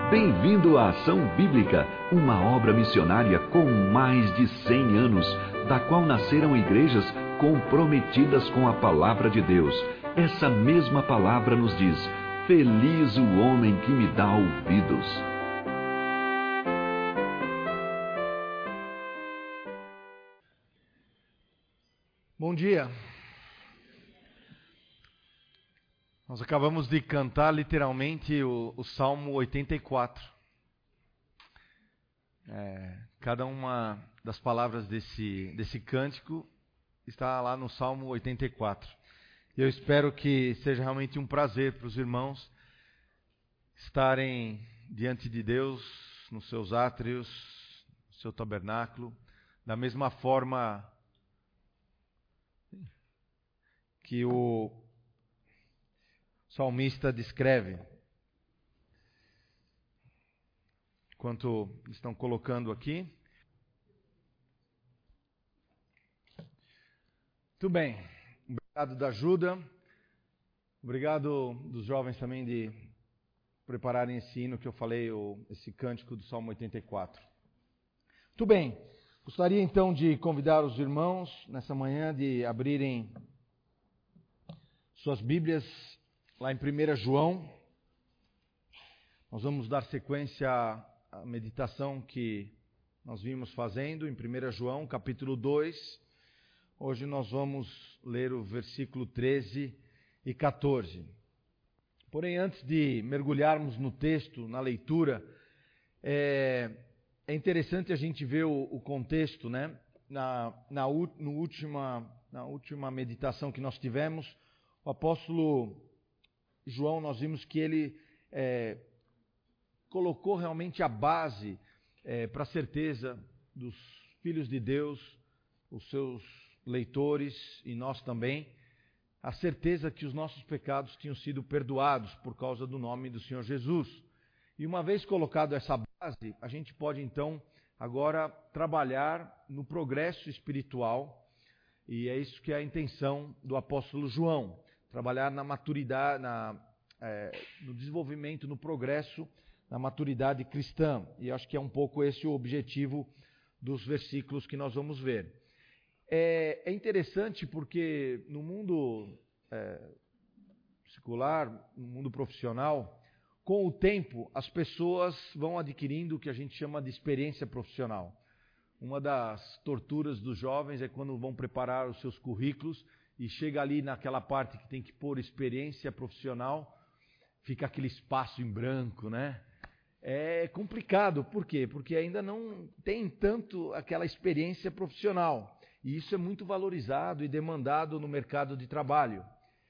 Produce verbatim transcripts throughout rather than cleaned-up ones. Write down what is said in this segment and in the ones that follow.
Bem-vindo à Ação Bíblica, uma obra missionária com mais de cem anos, da qual nasceram igrejas comprometidas com a Palavra de Deus. Essa mesma palavra nos diz: feliz o homem que me dá ouvidos. Bom dia. Nós acabamos de cantar literalmente o, o Salmo oitenta e quatro. É, cada uma das palavras desse, desse cântico está lá no Salmo oitenta e quatro. E eu espero que seja realmente um prazer para os irmãos estarem diante de Deus, nos seus átrios, no seu tabernáculo, da mesma forma que o salmista descreve. Enquanto estão colocando aqui. Muito bem. Obrigado da ajuda. Obrigado dos jovens também de prepararem esse hino que eu falei, o, esse cântico do Salmo oitenta e quatro. Muito bem. Gostaria então de convidar os irmãos nessa manhã de abrirem suas Bíblias lá em primeira João. Nós vamos dar sequência à meditação que nós vimos fazendo em primeira João, capítulo dois. Hoje nós vamos ler o versículo treze e quatorze. Porém, antes de mergulharmos no texto, na leitura, é, é interessante a gente ver o, o contexto, né? Na, na, no última, na última meditação que nós tivemos, o apóstolo João, nós vimos que ele é, colocou realmente a base é, para a certeza dos filhos de Deus, os seus leitores e nós também, a certeza que os nossos pecados tinham sido perdoados por causa do nome do Senhor Jesus. E uma vez colocado essa base, a gente pode então agora trabalhar no progresso espiritual, e é isso que é a intenção do apóstolo João. Trabalhar na maturidade, na, é, no desenvolvimento, no progresso, na maturidade cristã. E acho que é um pouco esse o objetivo dos versículos que nós vamos ver. É, é interessante porque no mundo é, secular, no mundo profissional, com o tempo as pessoas vão adquirindo o que a gente chama de experiência profissional. Uma das torturas dos jovens é quando vão preparar os seus currículos e chega ali naquela parte que tem que pôr experiência profissional, fica aquele espaço em branco, né? É complicado, por quê? Porque ainda não tem tanto aquela experiência profissional. E isso é muito valorizado e demandado no mercado de trabalho.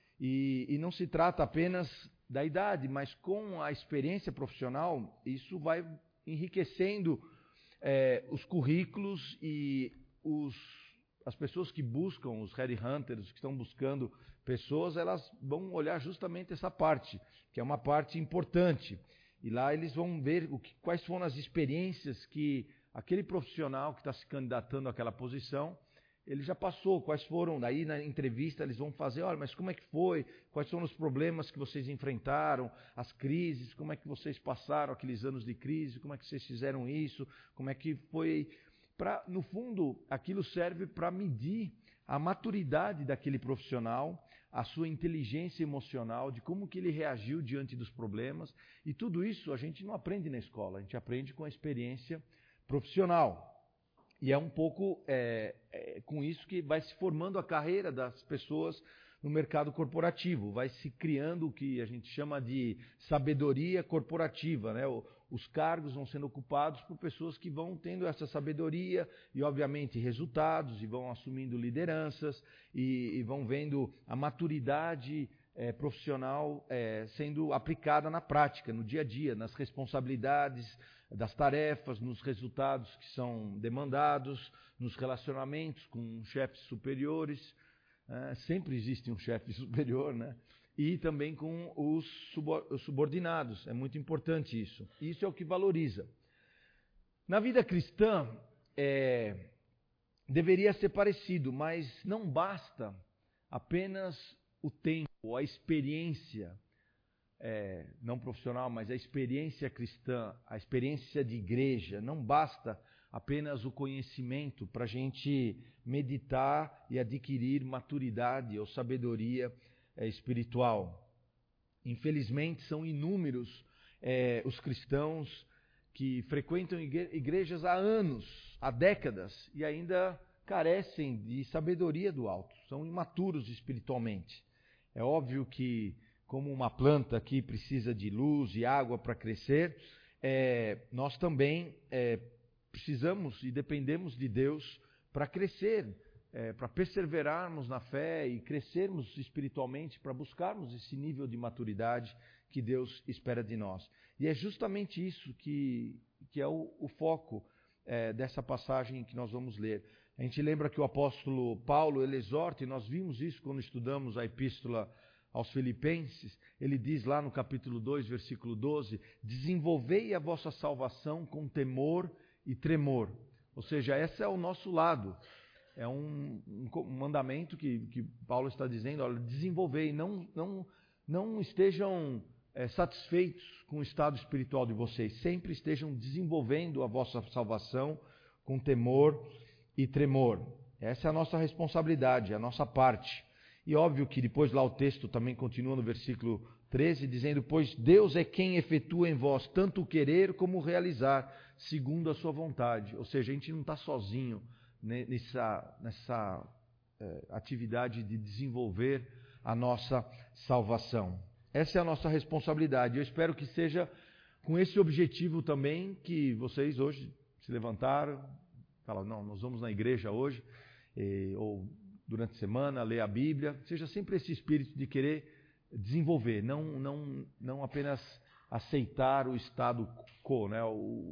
E, e não se trata apenas da idade, mas com a experiência profissional, isso vai enriquecendo é, os currículos e os As pessoas que buscam, os headhunters, que estão buscando pessoas, elas vão olhar justamente essa parte, que é uma parte importante. E lá eles vão ver o que, quais foram as experiências que aquele profissional que está se candidatando àquela posição, ele já passou, quais foram. Daí na entrevista eles vão fazer, olha, mas como é que foi? Quais foram os problemas que vocês enfrentaram? As crises, como é que vocês passaram aqueles anos de crise? Como é que vocês fizeram isso? Como é que foi... Pra, no fundo, aquilo serve para medir a maturidade daquele profissional, a sua inteligência emocional, de como que ele reagiu diante dos problemas. E tudo isso a gente não aprende na escola, a gente aprende com a experiência profissional. E é um pouco é, é, com isso que vai se formando a carreira das pessoas no mercado corporativo, vai se criando o que a gente chama de sabedoria corporativa, né? O, os cargos vão sendo ocupados por pessoas que vão tendo essa sabedoria e, obviamente, resultados, e vão assumindo lideranças e, e vão vendo a maturidade é, profissional é, sendo aplicada na prática, no dia a dia, nas responsabilidades das tarefas, nos resultados que são demandados, nos relacionamentos com chefes superiores. É, sempre existe um chefe superior, né? E também com os subordinados. É muito importante isso. Isso é o que valoriza. Na vida cristã, é, deveria ser parecido, mas não basta apenas o tempo, a experiência é, não profissional, mas a experiência cristã, a experiência de igreja. Não basta apenas o conhecimento para a gente meditar e adquirir maturidade ou sabedoria é, espiritual. Infelizmente, são inúmeros é, os cristãos que frequentam igrejas há anos, há décadas, e ainda carecem de sabedoria do alto, são imaturos espiritualmente. É óbvio que, como uma planta que precisa de luz e água para crescer, é, nós também é, precisamos e dependemos de Deus para crescer, é, para perseverarmos na fé e crescermos espiritualmente, para buscarmos esse nível de maturidade que Deus espera de nós. E é justamente isso que, que é o, o foco é, dessa passagem que nós vamos ler. A gente lembra que o apóstolo Paulo, ele exorta, e nós vimos isso quando estudamos a epístola aos Filipenses. Ele diz lá no capítulo dois, versículo doze, desenvolvei a vossa salvação com temor e tremor. Ou seja, esse é o nosso lado. É um, um mandamento que, que Paulo está dizendo, olha, desenvolvei, não, não, não estejam é, satisfeitos com o estado espiritual de vocês, sempre estejam desenvolvendo a vossa salvação com temor e tremor. Essa é a nossa responsabilidade, a nossa parte. E óbvio que depois lá o texto também continua no versículo treze, dizendo, pois Deus é quem efetua em vós tanto o querer como o realizar, segundo a sua vontade. Ou seja, a gente não está sozinho nessa, nessa é, atividade de desenvolver a nossa salvação. Essa é a nossa responsabilidade. Eu espero que seja com esse objetivo também que vocês hoje se levantaram, falaram, não, nós vamos na igreja hoje, e, ou durante a semana, ler a Bíblia. Seja sempre esse espírito de querer desenvolver, não, não, não apenas aceitar o estado quo, né, o,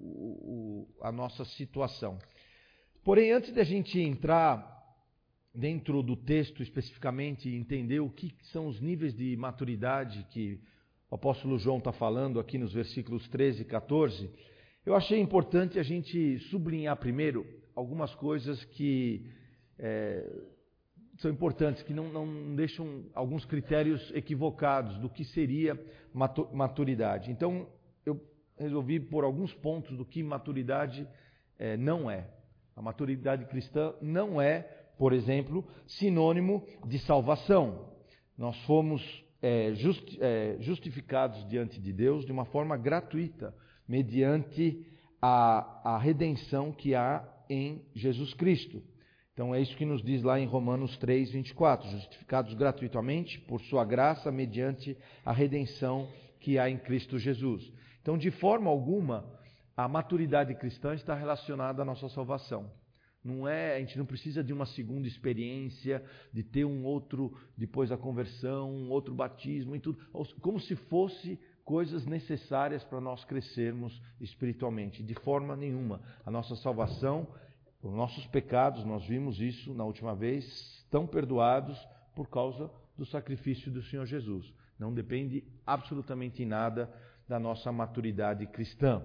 o, a nossa situação. Porém, antes de a gente entrar dentro do texto especificamente e entender o que são os níveis de maturidade que o apóstolo João está falando aqui nos versículos treze e catorze, eu achei importante a gente sublinhar primeiro algumas coisas que é, são importantes, que não, não deixam alguns critérios equivocados do que seria maturidade. Então, eu resolvi pôr alguns pontos do que maturidade é, não é. A maturidade cristã não é, por exemplo, sinônimo de salvação. Nós fomos é, justi- é, justificados diante de Deus de uma forma gratuita, mediante a, a redenção que há em Jesus Cristo. Então é isso que nos diz lá em Romanos três, vinte e quatro, justificados gratuitamente por sua graça, mediante a redenção que há em Cristo Jesus. Então, de forma alguma, a maturidade cristã está relacionada à nossa salvação. Não é, a gente não precisa de uma segunda experiência, de ter um outro, depois da conversão, um outro batismo e tudo, como se fosse coisas necessárias para nós crescermos espiritualmente. De forma nenhuma. A nossa salvação, os nossos pecados, nós vimos isso na última vez, estão perdoados por causa do sacrifício do Senhor Jesus. Não depende absolutamente em nada da nossa maturidade cristã.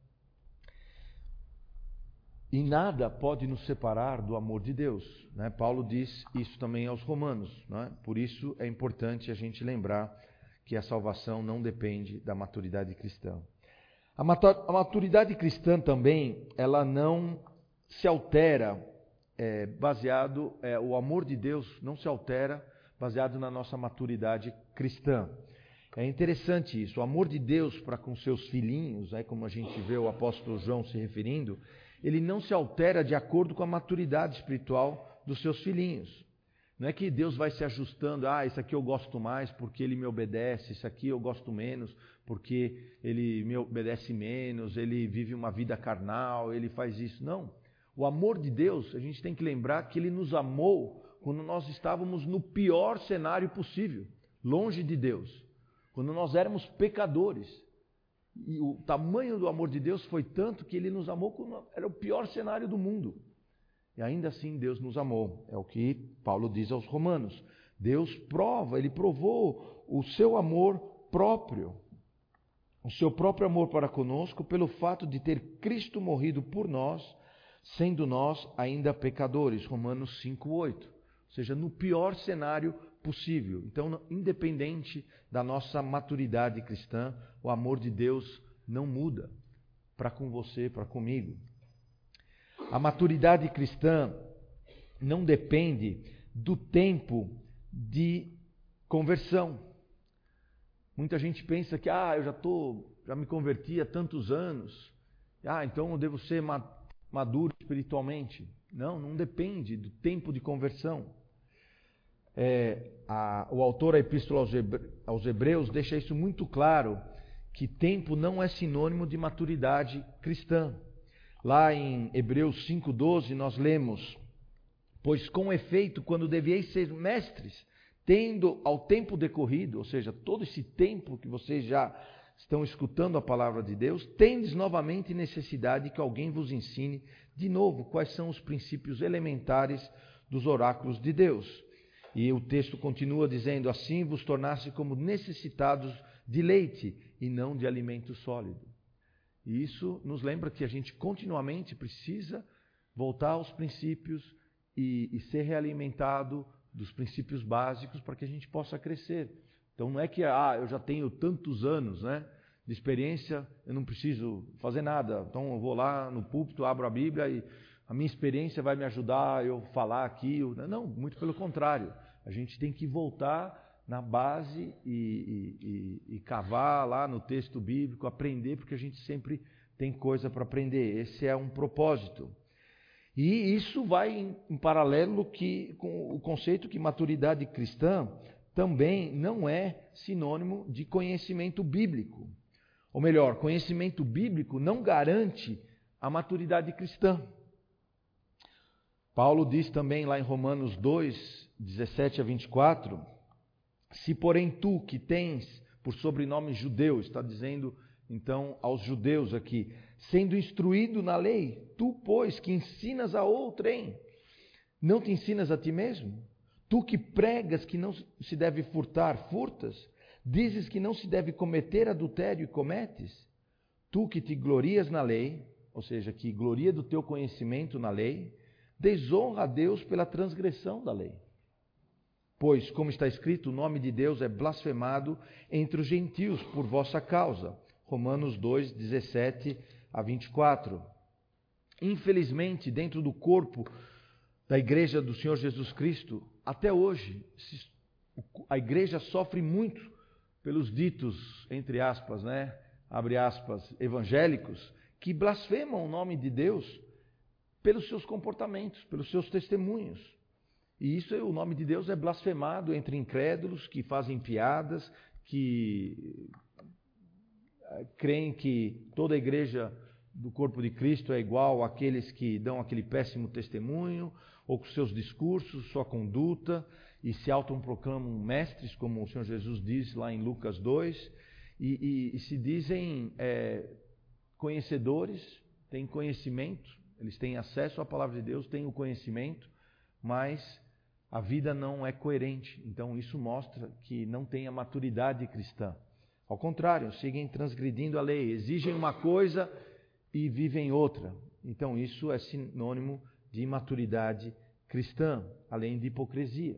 E nada pode nos separar do amor de Deus, né? Paulo diz isso também aos Romanos, né? Por isso é importante a gente lembrar que a salvação não depende da maturidade cristã. A maturidade cristã também, ela não se altera é, baseado, é, o amor de Deus não se altera baseado na nossa maturidade cristã. É interessante isso, o amor de Deus para com seus filhinhos, né, como a gente vê o apóstolo João se referindo, ele não se altera de acordo com a maturidade espiritual dos seus filhinhos. Não é que Deus vai se ajustando, ah, isso aqui eu gosto mais porque ele me obedece, isso aqui eu gosto menos porque ele me obedece menos, ele vive uma vida carnal, ele faz isso. Não. O amor de Deus, a gente tem que lembrar que ele nos amou quando nós estávamos no pior cenário possível, longe de Deus, quando nós éramos pecadores. E o tamanho do amor de Deus foi tanto que ele nos amou quando era o pior cenário do mundo. E ainda assim Deus nos amou. É o que Paulo diz aos Romanos. Deus prova, ele provou o seu amor próprio, o seu próprio amor para conosco, pelo fato de ter Cristo morrido por nós, sendo nós ainda pecadores. Romanos cinco, oito. Ou seja, no pior cenário possível. Então, independente da nossa maturidade cristã, o amor de Deus não muda para com você, para comigo. A maturidade cristã não depende do tempo de conversão. Muita gente pensa que, ah, eu já tô, já me converti há tantos anos, ah, então eu devo ser maduro espiritualmente. Não, não depende do tempo de conversão. É, a, o autor da Epístola aos, Hebre, aos Hebreus deixa isso muito claro, que tempo não é sinônimo de maturidade cristã. Lá em Hebreus cinco, doze, nós lemos: pois com efeito, quando devieis ser mestres, tendo ao tempo decorrido, ou seja, todo esse tempo que vocês já estão escutando a palavra de Deus, tendes novamente necessidade que alguém vos ensine de novo quais são os princípios elementares dos oráculos de Deus. E o texto continua dizendo: assim vos tornasse como necessitados de leite e não de alimento sólido. E isso nos lembra que a gente continuamente precisa voltar aos princípios e, e ser realimentado dos princípios básicos para que a gente possa crescer. Então não é que ah, eu já tenho tantos anos, né, de experiência, eu não preciso fazer nada. Então eu vou lá no púlpito, abro a Bíblia e a minha experiência vai me ajudar a eu falar aqui. Não, muito pelo contrário. A gente tem que voltar na base e, e, e, e cavar lá no texto bíblico, aprender, porque a gente sempre tem coisa para aprender. Esse é um propósito. E isso vai em, em paralelo que, com o conceito que maturidade cristã também não é sinônimo de conhecimento bíblico. Ou melhor, conhecimento bíblico não garante a maturidade cristã. Paulo diz também lá em Romanos dois, dezessete a vinte e quatro: se porém tu que tens por sobrenome judeu, está dizendo então aos judeus aqui, sendo instruído na lei, tu, pois, que ensinas a outrem, não te ensinas a ti mesmo? Tu que pregas que não se deve furtar, furtas? Dizes que não se deve cometer adultério e cometes? Tu que te glorias na lei, ou seja, que gloria do teu conhecimento na lei, desonra a Deus pela transgressão da lei. Pois, como está escrito, o nome de Deus é blasfemado entre os gentios por vossa causa. Romanos dois, dezessete a vinte e quatro. Infelizmente, dentro do corpo da igreja do Senhor Jesus Cristo, até hoje, a igreja sofre muito pelos ditos, entre aspas, né, abre aspas, evangélicos, que blasfemam o nome de Deus pelos seus comportamentos, pelos seus testemunhos. E isso, o nome de Deus é blasfemado entre incrédulos que fazem piadas, que creem que toda a igreja do corpo de Cristo é igual àqueles que dão aquele péssimo testemunho, ou com seus discursos, sua conduta, e se autoproclamam mestres, como o Senhor Jesus diz lá em Lucas dois, e, e, e se dizem é, conhecedores, têm conhecimento, eles têm acesso à palavra de Deus, têm o conhecimento, mas a vida não é coerente. Então isso mostra que não tem a maturidade cristã. Ao contrário, seguem transgredindo a lei, exigem uma coisa e vivem outra. Então isso é sinônimo de imaturidade cristã, além de hipocrisia.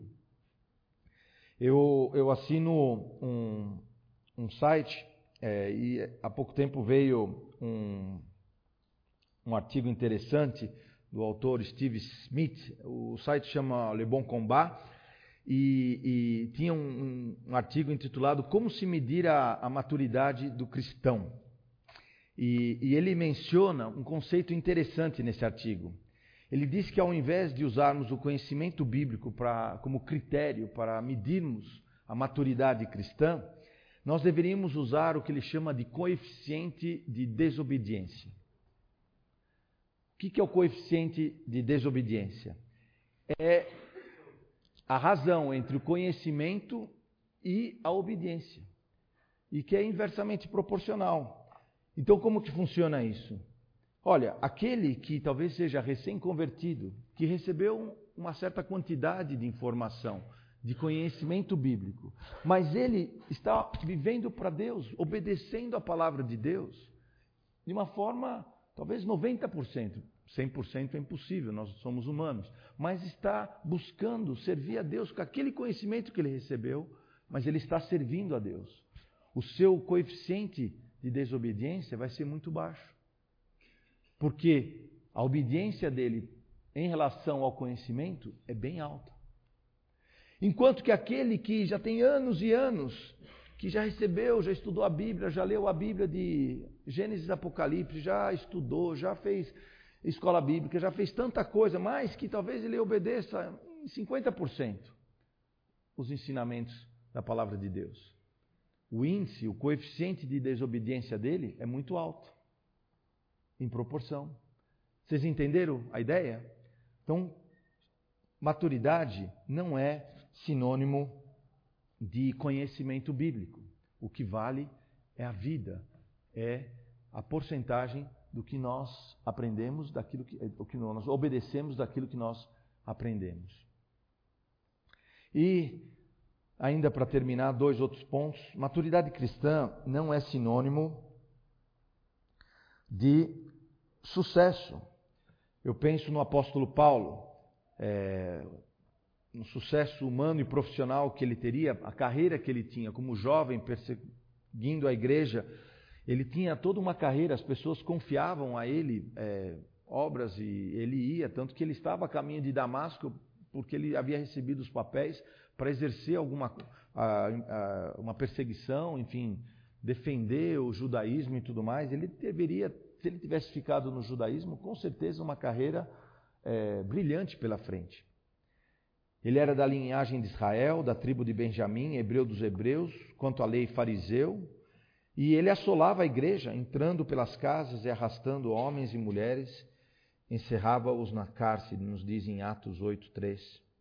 Eu, eu assino um, um site, é, e há pouco tempo veio um, um artigo interessante do autor Steve Smith. O site chama Le Bon Combat, e, e tinha um, um artigo intitulado Como se medir a, a maturidade do cristão. E, e ele menciona um conceito interessante nesse artigo. Ele diz que ao invés de usarmos o conhecimento bíblico pra, como critério para medirmos a maturidade cristã, nós deveríamos usar o que ele chama de coeficiente de desobediência. O que é o coeficiente de desobediência? É a razão entre o conhecimento e a obediência, e que é inversamente proporcional. Então, como que funciona isso? Olha, aquele que talvez seja recém-convertido, que recebeu uma certa quantidade de informação, de conhecimento bíblico, mas ele está vivendo para Deus, obedecendo a palavra de Deus, de uma forma talvez noventa por cento. cem por cento é impossível, nós somos humanos. Mas está buscando servir a Deus com aquele conhecimento que ele recebeu, mas ele está servindo a Deus. O seu coeficiente de desobediência vai ser muito baixo. Porque a obediência dele em relação ao conhecimento é bem alta. Enquanto que aquele que já tem anos e anos, que já recebeu, já estudou a Bíblia, já leu a Bíblia de Gênesis e Apocalipse, já estudou, já fez escola bíblica, já fez tanta coisa, mas que talvez ele obedeça em cinquenta por cento os ensinamentos da palavra de Deus. O índice, o coeficiente de desobediência dele é muito alto, em proporção. Vocês entenderam a ideia? Então, maturidade não é sinônimo de conhecimento bíblico. O que vale é a vida, é a porcentagem do que nós aprendemos, daquilo que, do que nós obedecemos daquilo que nós aprendemos. E, ainda para terminar, dois outros pontos. Maturidade cristã não é sinônimo de sucesso. Eu penso no apóstolo Paulo, é, no sucesso humano e profissional que ele teria, a carreira que ele tinha como jovem perseguindo a igreja. Ele tinha toda uma carreira, as pessoas confiavam a ele é, obras e ele ia, tanto que ele estava a caminho de Damasco, porque ele havia recebido os papéis para exercer alguma a, a, uma perseguição, enfim, defender o judaísmo e tudo mais. Ele deveria, se ele tivesse ficado no judaísmo, com certeza uma carreira é, brilhante pela frente. Ele era da linhagem de Israel, da tribo de Benjamim, hebreu dos hebreus, quanto à lei fariseu. E ele assolava a igreja, entrando pelas casas e arrastando homens e mulheres, encerrava-os na cárcere, nos diz em Atos oito, três.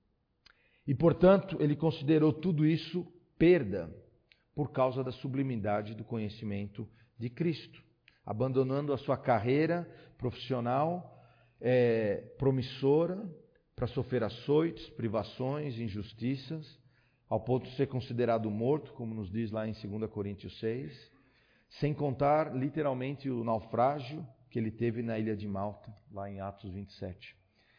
E, portanto, ele considerou tudo isso perda, por causa da sublimidade do conhecimento de Cristo. Abandonando a sua carreira profissional, é, promissora, para sofrer açoites, privações, injustiças, ao ponto de ser considerado morto, como nos diz lá em dois Coríntios seis, sem contar literalmente o naufrágio que ele teve na ilha de Malta, lá em Atos vinte e sete.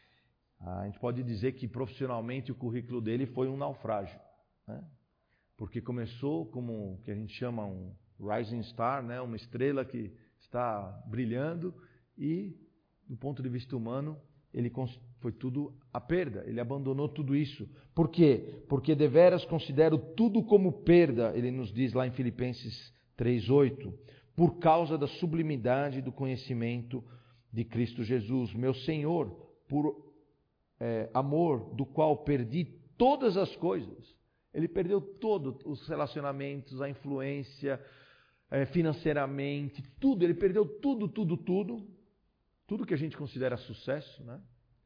A gente pode dizer que profissionalmente o currículo dele foi um naufrágio, né? Porque começou como o que a gente chama um rising star, né? Uma estrela que está brilhando e, do ponto de vista humano, ele foi tudo a perda, ele abandonou tudo isso. Por quê? Porque deveras considero tudo como perda, ele nos diz lá em Filipenses três, oito, por causa da sublimidade do conhecimento de Cristo Jesus, meu Senhor, por é, amor do qual perdi todas as coisas. Ele perdeu todos os relacionamentos, a influência, é, financeiramente, tudo, ele perdeu tudo, tudo, tudo, tudo que a gente considera sucesso, né?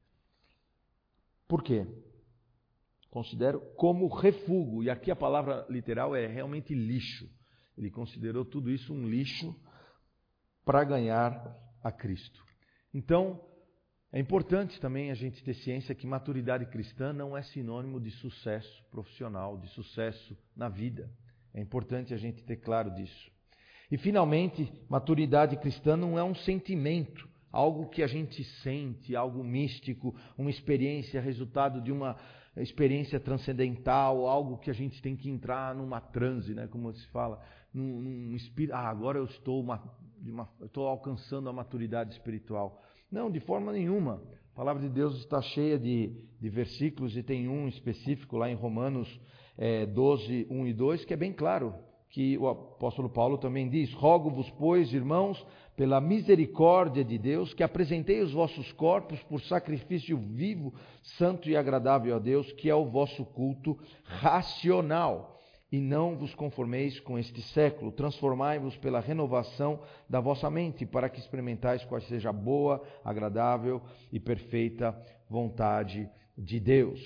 Por quê? Considero como refúgio, e aqui a palavra literal é realmente lixo. Ele considerou tudo isso um lixo para ganhar a Cristo. Então, é importante também a gente ter ciência que maturidade cristã não é sinônimo de sucesso profissional, de sucesso na vida. É importante a gente ter claro disso. E, finalmente, maturidade cristã não é um sentimento, algo que a gente sente, algo místico, uma experiência, resultado de uma experiência transcendental, algo que a gente tem que entrar numa transe, né? Como se fala, num, num espírito, ah, agora eu estou, uma, uma, eu estou alcançando a maturidade espiritual. Não, de forma nenhuma. A palavra de Deus está cheia de, de versículos e tem um específico lá em Romanos é, doze, um e dois, que é bem claro, que o apóstolo Paulo também diz: rogo-vos, pois, irmãos, pela misericórdia de Deus, que apresentei os vossos corpos por sacrifício vivo, santo e agradável a Deus, que é o vosso culto racional. E não vos conformeis com este século, transformai-vos pela renovação da vossa mente, para que experimentais qual seja a boa, agradável e perfeita vontade de Deus.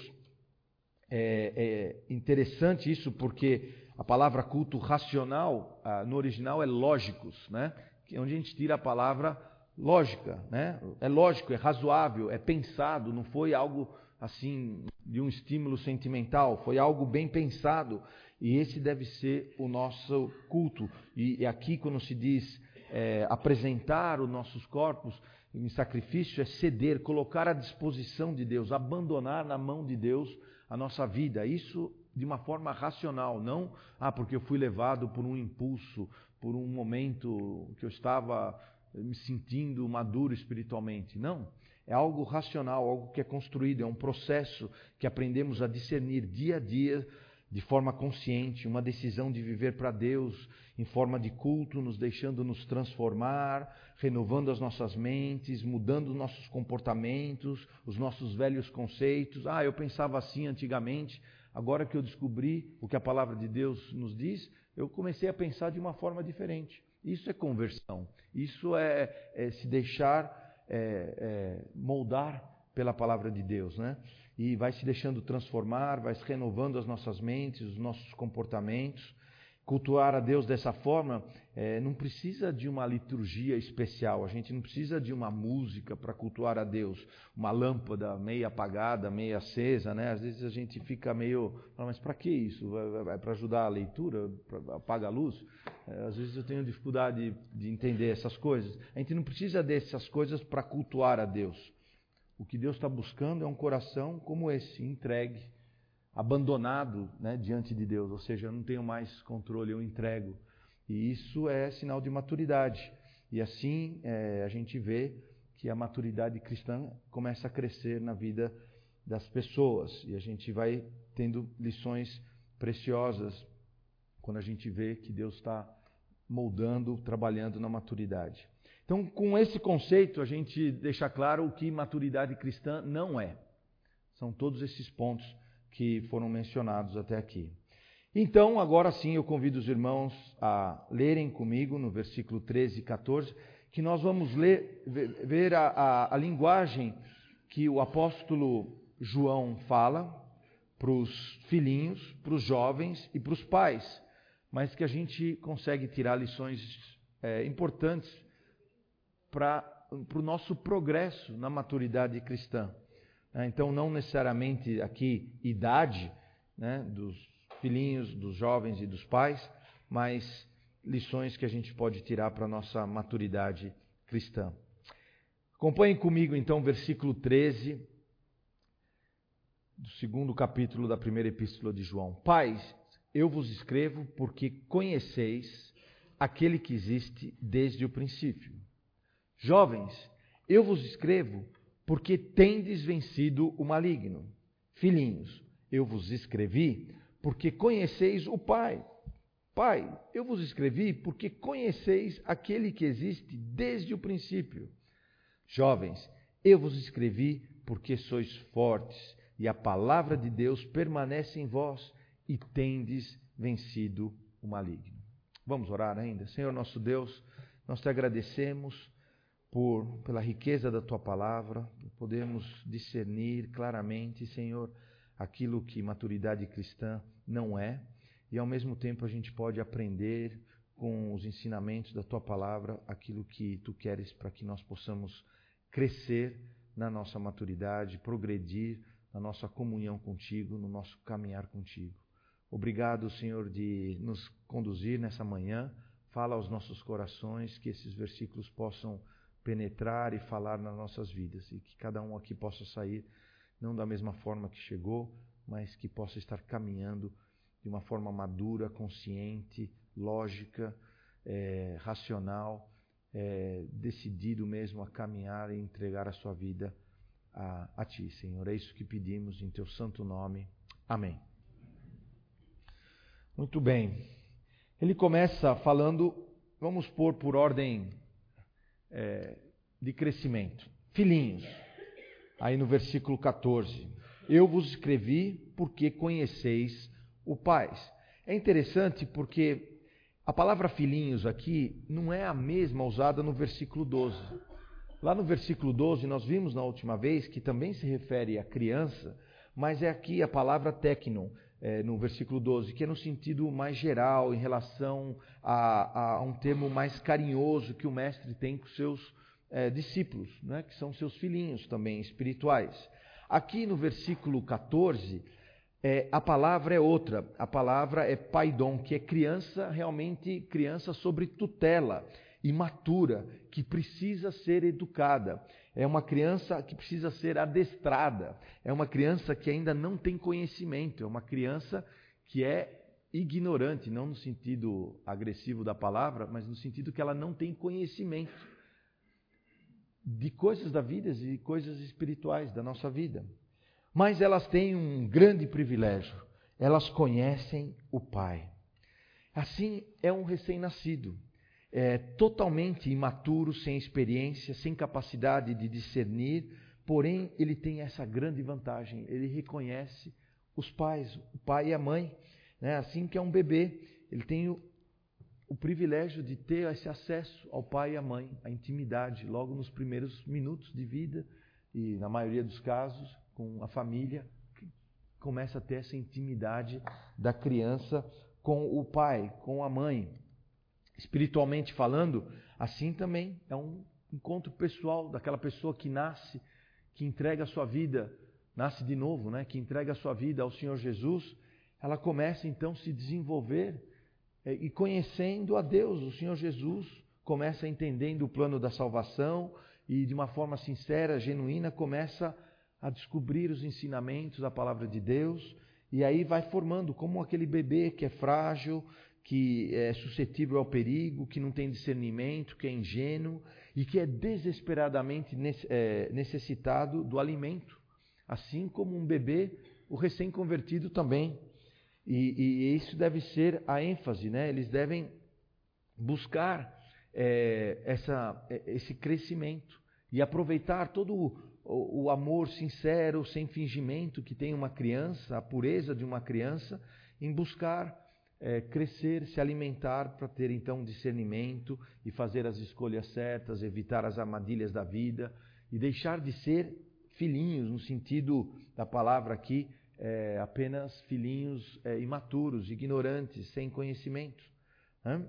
É, é interessante isso porque a palavra culto racional, ah, no original é lógicos, né? Onde a gente tira a palavra lógica, né? É lógico, é razoável, é pensado, não foi algo assim de um estímulo sentimental, foi algo bem pensado. E esse deve ser o nosso culto. E, e aqui quando se diz é, apresentar os nossos corpos, em sacrifício é ceder, colocar à disposição de Deus, abandonar na mão de Deus a nossa vida. Isso de uma forma racional, não ah, porque eu fui levado por um impulso, por um momento que eu estava me sentindo maduro espiritualmente. Não, é algo racional, algo que é construído, é um processo que aprendemos a discernir dia a dia, de forma consciente, uma decisão de viver para Deus em forma de culto, nos deixando nos transformar, renovando as nossas mentes, mudando os nossos comportamentos, os nossos velhos conceitos. Ah, eu pensava assim antigamente, agora que eu descobri o que a palavra de Deus nos diz, eu comecei a pensar de uma forma diferente. Isso é conversão, isso é, é se deixar é, é, moldar pela palavra de Deus, né? E vai se deixando transformar, vai se renovando as nossas mentes, os nossos comportamentos. Cultuar a Deus dessa forma é, não precisa de uma liturgia especial, a gente não precisa de uma música para cultuar a Deus, uma lâmpada meio apagada, meio acesa, né? Às vezes a gente fica meio, mas para que isso? É para ajudar a leitura? Pra, apaga a luz? É, às vezes eu tenho dificuldade de, de entender essas coisas. A gente não precisa dessas coisas para cultuar a Deus. O que Deus está buscando é um coração como esse, entregue, abandonado, né, diante de Deus. Ou seja, eu não tenho mais controle, eu entrego. E isso é sinal de maturidade. E assim é, a gente vê que a maturidade cristã começa a crescer na vida das pessoas. E a gente vai tendo lições preciosas quando a gente vê que Deus está moldando, trabalhando na maturidade. Então, com esse conceito, a gente deixa claro o que maturidade cristã não é. São todos esses pontos que foram mencionados até aqui. Então, agora sim, eu convido os irmãos a lerem comigo no versículo treze e catorze, que nós vamos ler, ver a, a, a linguagem que o apóstolo João fala para os filhinhos, para os jovens e para os pais, mas que a gente consegue tirar lições é, importantes para o nosso progresso na maturidade cristã. Então, não necessariamente aqui idade, né, dos filhinhos, dos jovens e dos pais, mas lições que a gente pode tirar para a nossa maturidade cristã. Acompanhem comigo então o versículo treze do segundo capítulo da primeira epístola de João. Pais, eu vos escrevo porque conheceis aquele que existe desde o princípio. Jovens, eu vos escrevo porque tendes vencido o maligno. Filhinhos, eu vos escrevi porque conheceis o Pai. Pai, eu vos escrevi porque conheceis aquele que existe desde o princípio. Jovens, eu vos escrevi porque sois fortes e a palavra de Deus permanece em vós e tendes vencido o maligno. Vamos orar ainda? Senhor nosso Deus, nós te agradecemos Por, pela riqueza da Tua palavra, podemos discernir claramente, Senhor, aquilo que maturidade cristã não é, e ao mesmo tempo a gente pode aprender com os ensinamentos da Tua palavra aquilo que Tu queres para que nós possamos crescer na nossa maturidade, progredir na nossa comunhão contigo, no nosso caminhar contigo. Obrigado, Senhor, de nos conduzir nessa manhã. Fala aos nossos corações, que esses versículos possam penetrar e falar nas nossas vidas, e que cada um aqui possa sair não da mesma forma que chegou, mas que possa estar caminhando de uma forma madura, consciente, lógica, é, racional, é, decidido mesmo a caminhar e entregar a sua vida a, a Ti, Senhor. É isso que pedimos em Teu santo nome. Amém. Muito bem. Ele começa falando, vamos pôr por ordem É, de crescimento. Filhinhos, aí no versículo catorze, eu vos escrevi porque conheceis o Pai. É interessante porque a palavra filhinhos aqui não é a mesma usada no versículo doze. Lá no versículo doze nós vimos na última vez que também se refere a criança, mas é aqui a palavra teknon, é, no versículo doze, que é no sentido mais geral, em relação a, a um termo mais carinhoso que o mestre tem com seus é, discípulos, né, que são seus filhinhos também espirituais. Aqui no versículo catorze, é, a palavra é outra, a palavra é paidon, que é criança, realmente criança sobre tutela. imatura, que precisa ser educada. É uma criança que precisa ser adestrada. É uma criança que ainda não tem conhecimento. É uma criança que é ignorante, não no sentido agressivo da palavra, mas no sentido que ela não tem conhecimento de coisas da vida e coisas espirituais da nossa vida. Mas elas têm um grande privilégio. Elas conhecem o Pai. Assim é um recém-nascido. É totalmente imaturo, sem experiência, sem capacidade de discernir, porém ele tem essa grande vantagem, ele reconhece os pais, o pai e a mãe, né? Assim que é um bebê, ele tem o, o privilégio de ter esse acesso ao pai e à mãe, a intimidade, logo nos primeiros minutos de vida, e na maioria dos casos, com a família, começa a ter essa intimidade da criança com o pai, com a mãe. Espiritualmente falando, assim também é um encontro pessoal daquela pessoa que nasce, que entrega a sua vida, nasce de novo, né? Que entrega a sua vida ao Senhor Jesus. Ela começa então a se desenvolver é, e conhecendo a Deus, o Senhor Jesus, começa entendendo o plano da salvação e de uma forma sincera, genuína, começa a descobrir os ensinamentos da palavra de Deus e aí vai formando como aquele bebê que é frágil, que é suscetível ao perigo, que não tem discernimento, que é ingênuo e que é desesperadamente necessitado do alimento. Assim como um bebê, o recém-convertido também. E, e isso deve ser a ênfase, né? Eles devem buscar é, essa, esse crescimento e aproveitar todo o, o, o amor sincero, sem fingimento que tem uma criança, a pureza de uma criança, em buscar É, crescer, se alimentar para ter então discernimento e fazer as escolhas certas, evitar as armadilhas da vida e deixar de ser filhinhos, no sentido da palavra aqui, é, apenas filhinhos é, imaturos, ignorantes, sem conhecimento. Né?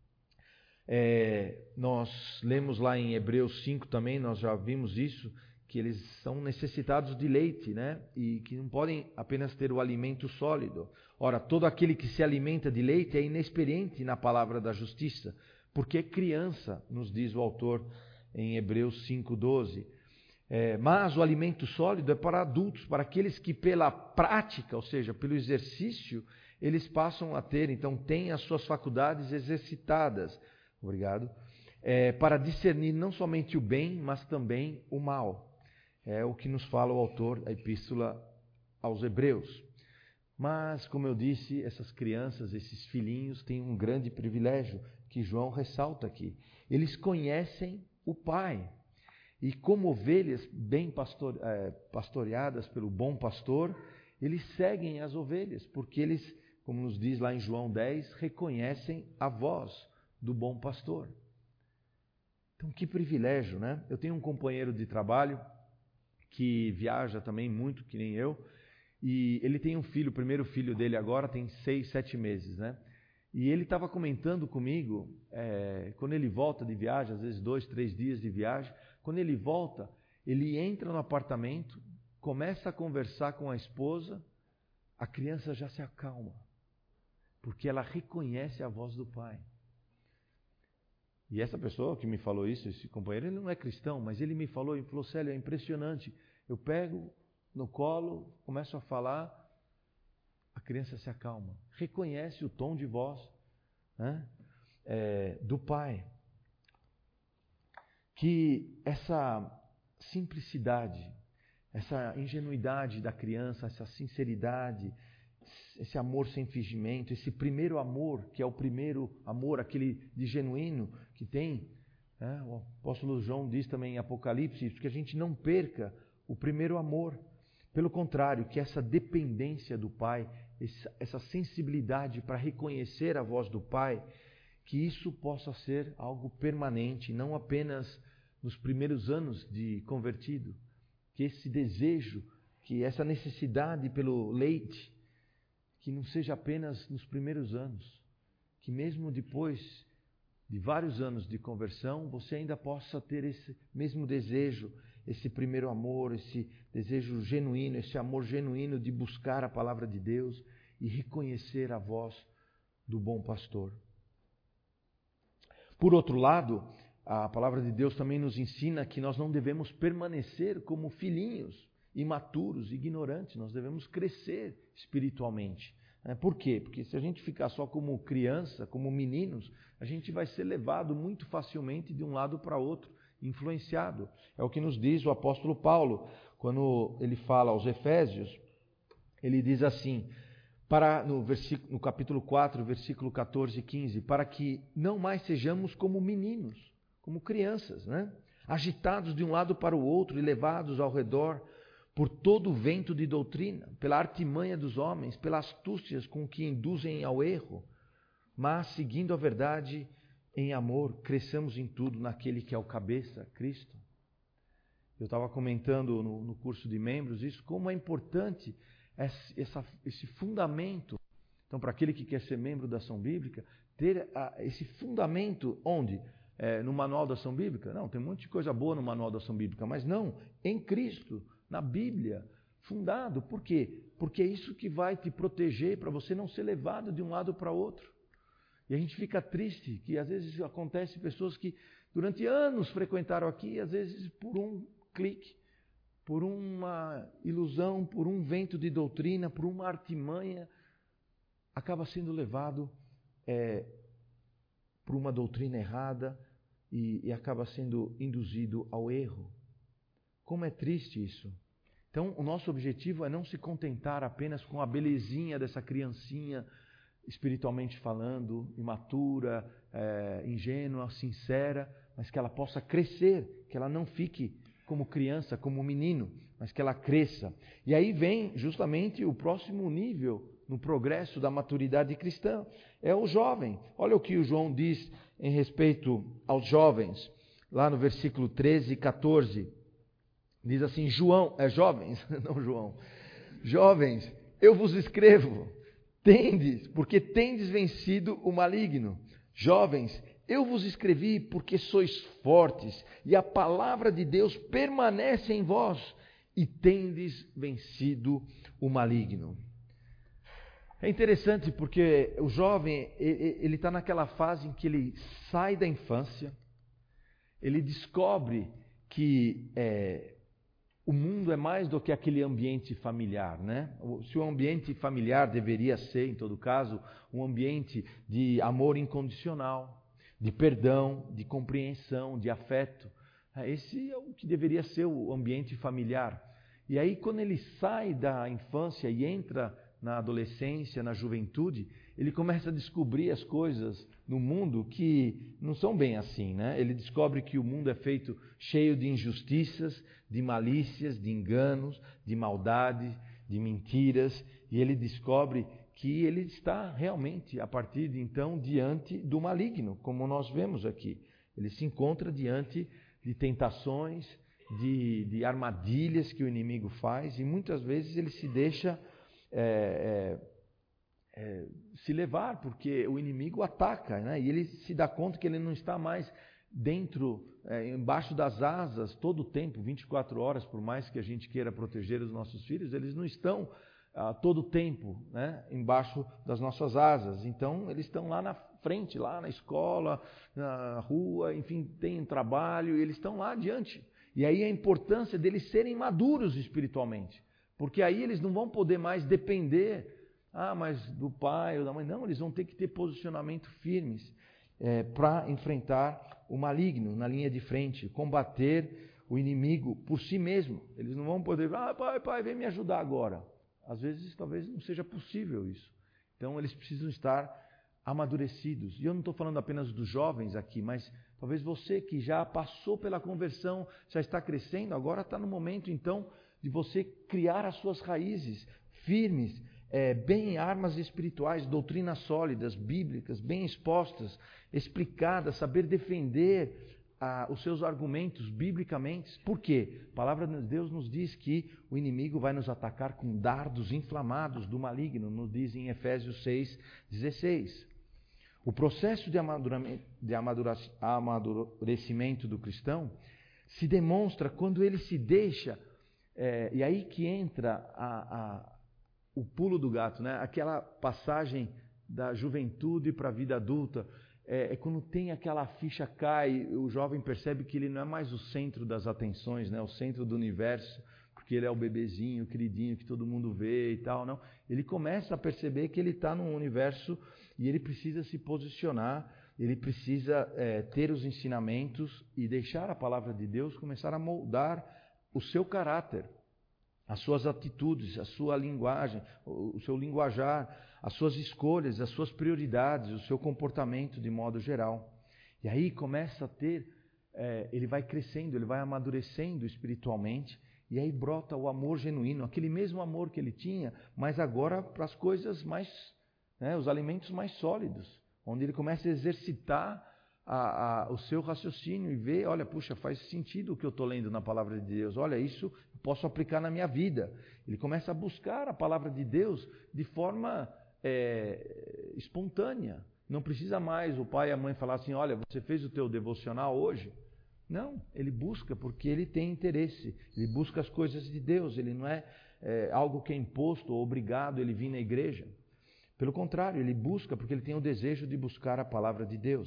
É, nós lemos lá em Hebreus cinco também, nós já vimos isso, que eles são necessitados de leite, né? E que não podem apenas ter o alimento sólido. Ora, todo aquele que se alimenta de leite é inexperiente na palavra da justiça, porque é criança, nos diz o autor em Hebreus cinco, doze. É, mas o alimento sólido é para adultos, para aqueles que pela prática, ou seja, pelo exercício, eles passam a ter, então têm as suas faculdades exercitadas. Obrigado. É, para discernir não somente o bem, mas também o mal. É o que nos fala o autor da epístola aos Hebreus. Mas, como eu disse, essas crianças, esses filhinhos, têm um grande privilégio, que João ressalta aqui. Eles conhecem o Pai. E como ovelhas bem pastor, é, pastoreadas pelo bom pastor, eles seguem as ovelhas, porque eles, como nos diz lá em João dez, reconhecem a voz do bom pastor. Então, que privilégio, né? Eu tenho um companheiro de trabalho que viaja também muito, que nem eu, e ele tem um filho, o primeiro filho dele agora tem seis, sete meses, né? E ele estava comentando comigo, é, quando ele volta de viagem, às vezes dois, três dias de viagem, quando ele volta, ele entra no apartamento, começa a conversar com a esposa, a criança já se acalma, porque ela reconhece a voz do pai. E essa pessoa que me falou isso, esse companheiro, ele não é cristão, mas ele me falou, ele falou, Célio, é impressionante. Eu pego no colo, começo a falar, a criança se acalma. Reconhece o tom de voz, né, é, do pai. Que essa simplicidade, essa ingenuidade da criança, essa sinceridade, esse amor sem fingimento, esse primeiro amor, que é o primeiro amor, aquele de genuíno que tem, né? O apóstolo João diz também em Apocalipse, que a gente não perca o primeiro amor. Pelo contrário, que essa dependência do Pai, essa sensibilidade para reconhecer a voz do Pai, que isso possa ser algo permanente, não apenas nos primeiros anos de convertido. Que esse desejo, que essa necessidade pelo leite, que não seja apenas nos primeiros anos, que mesmo depois de vários anos de conversão, você ainda possa ter esse mesmo desejo, esse primeiro amor, esse desejo genuíno, esse amor genuíno de buscar a palavra de Deus e reconhecer a voz do bom pastor. Por outro lado, a palavra de Deus também nos ensina que nós não devemos permanecer como filhinhos, imaturos, ignorantes. Nós devemos crescer espiritualmente. Por quê? Porque se a gente ficar só como criança, como meninos, a gente vai ser levado muito facilmente de um lado para outro, influenciado. É o que nos diz o apóstolo Paulo, quando ele fala aos Efésios, ele diz assim, para, no, versículo, no capítulo quatro, versículo catorze e quinze, para que não mais sejamos como meninos, como crianças, né? Agitados de um lado para o outro e levados ao redor por todo o vento de doutrina, pela artimanha dos homens, pelas astúcias com que induzem ao erro, mas seguindo a verdade em amor, cresçamos em tudo naquele que é o cabeça, Cristo. Eu estava comentando no, no curso de membros isso, como é importante esse, essa, esse fundamento. Então, para aquele que quer ser membro da Ação Bíblica, ter a, esse fundamento onde? É, no Manual da Ação Bíblica? Não, tem um monte de coisa boa no Manual da Ação Bíblica, mas não, em Cristo, na Bíblia, fundado. Por quê? Porque é isso que vai te proteger para você não ser levado de um lado para outro. E a gente fica triste que às vezes acontece pessoas que durante anos frequentaram aqui, às vezes por um clique, por uma ilusão, por um vento de doutrina, por uma artimanha, acaba sendo levado é, por uma doutrina errada e, e acaba sendo induzido ao erro. Como é triste isso. Então, o nosso objetivo é não se contentar apenas com a belezinha dessa criancinha, espiritualmente falando, imatura, é, ingênua, sincera, mas que ela possa crescer, que ela não fique como criança, como menino, mas que ela cresça. E aí vem justamente o próximo nível no progresso da maturidade cristã, é o jovem. Olha o que o João diz em respeito aos jovens, lá no versículo treze e catorze. Diz assim, João, é jovens, não João, jovens, eu vos escrevo, tendes, porque tendes vencido o maligno. Jovens, eu vos escrevi porque sois fortes, e a palavra de Deus permanece em vós, e tendes vencido o maligno. É interessante porque o jovem, ele está naquela fase em que ele sai da infância, ele descobre que é, o mundo é mais do que aquele ambiente familiar, né? Se o ambiente familiar deveria ser, em todo caso, um ambiente de amor incondicional, de perdão, de compreensão, de afeto. Esse é o que deveria ser o ambiente familiar. E aí, quando ele sai da infância e entra na adolescência, na juventude, ele começa a descobrir as coisas no mundo que não são bem assim, né? Ele descobre que o mundo é feito cheio de injustiças, de malícias, de enganos, de maldade, de mentiras, e ele descobre que ele está realmente, a partir de então, diante do maligno, como nós vemos aqui. Ele se encontra diante de tentações, de, de armadilhas que o inimigo faz, e muitas vezes ele se deixa é, é, é, se levar, porque o inimigo ataca, né? E ele se dá conta que ele não está mais dentro, é, embaixo das asas, todo o tempo, vinte e quatro horas, por mais que a gente queira proteger os nossos filhos, eles não estão ah, todo o tempo, né, embaixo das nossas asas. Então, eles estão lá na frente, lá na escola, na rua, enfim, tem trabalho, e eles estão lá adiante. E aí a importância deles serem maduros espiritualmente, porque aí eles não vão poder mais depender, ah, mas do pai ou da mãe. Não, eles vão ter que ter posicionamento firmes é, para enfrentar o maligno na linha de frente, combater o inimigo por si mesmo. Eles não vão poder, ah, pai, pai, vem me ajudar agora. Às vezes, talvez não seja possível isso. Então, eles precisam estar amadurecidos. E eu não estou falando apenas dos jovens aqui, mas talvez você que já passou pela conversão, já está crescendo, agora está no momento, então, de você criar as suas raízes firmes, é, bem armas espirituais, doutrinas sólidas, bíblicas, bem expostas, explicadas, saber defender ah, os seus argumentos biblicamente. Por quê? A palavra de Deus nos diz que o inimigo vai nos atacar com dardos inflamados do maligno, nos diz em Efésios seis, dezesseis. O processo de amadurecimento do cristão se demonstra quando ele se deixa, é, e aí que entra a, a, o pulo do gato, né? Aquela passagem da juventude para a vida adulta, é, é quando tem aquela ficha cai, o jovem percebe que ele não é mais o centro das atenções, né? O centro do universo, porque ele é o bebezinho, o queridinho que todo mundo vê e tal, não. Ele começa a perceber que ele está num universo e ele precisa se posicionar, ele precisa é, ter os ensinamentos e deixar a palavra de Deus começar a moldar o seu caráter, as suas atitudes, a sua linguagem, o seu linguajar, as suas escolhas, as suas prioridades, o seu comportamento de modo geral. E aí começa a ter, é, ele vai crescendo, ele vai amadurecendo espiritualmente, e aí brota o amor genuíno, aquele mesmo amor que ele tinha, mas agora para as coisas mais, né, os alimentos mais sólidos, onde ele começa a exercitar A, a, o seu raciocínio e ver, olha, puxa, faz sentido o que eu estou lendo na palavra de Deus, olha, isso eu posso aplicar na minha vida. Ele começa a buscar a palavra de Deus de forma é, espontânea. Não precisa mais o pai e a mãe falar assim, olha, você fez o teu devocional hoje? Não, ele busca porque ele tem interesse, ele busca as coisas de Deus, ele não é, é algo que é imposto ou obrigado ele vir na igreja. Pelo contrário, ele busca porque ele tem o desejo de buscar a palavra de Deus.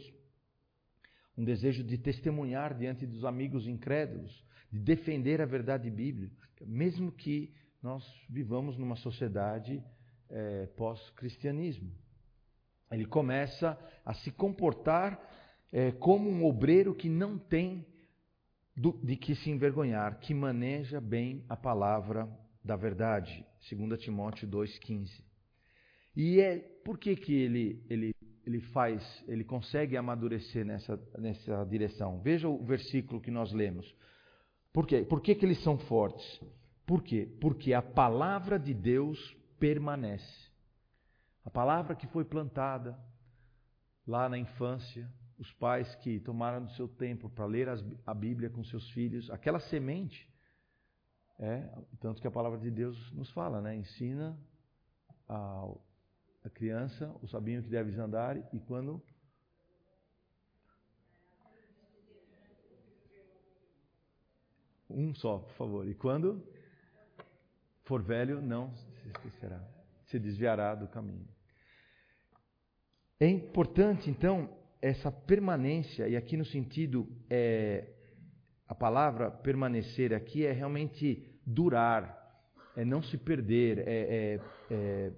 Um desejo de testemunhar diante dos amigos incrédulos, de defender a verdade bíblica, mesmo que nós vivamos numa sociedade é, pós-cristianismo. Ele começa a se comportar é, como um obreiro que não tem do, de que se envergonhar, que maneja bem a palavra da verdade. Segunda Timóteo dois, quinze. E é por que que ele... ele ele faz, ele consegue amadurecer nessa, nessa direção. Veja o versículo que nós lemos. Por quê? Por que que eles são fortes? Por quê? Porque a palavra de Deus permanece. A palavra que foi plantada lá na infância, os pais que tomaram do seu tempo para ler as, a Bíblia com seus filhos, aquela semente, é, tanto que a palavra de Deus nos fala, né? Ensina ao a criança, o sabinho que deve andar, e quando um só, por favor, e quando for velho, não se esquecerá, se desviará do caminho. É importante, então, essa permanência, e aqui no sentido, é, a palavra permanecer aqui é realmente durar, é não se perder, é, é, é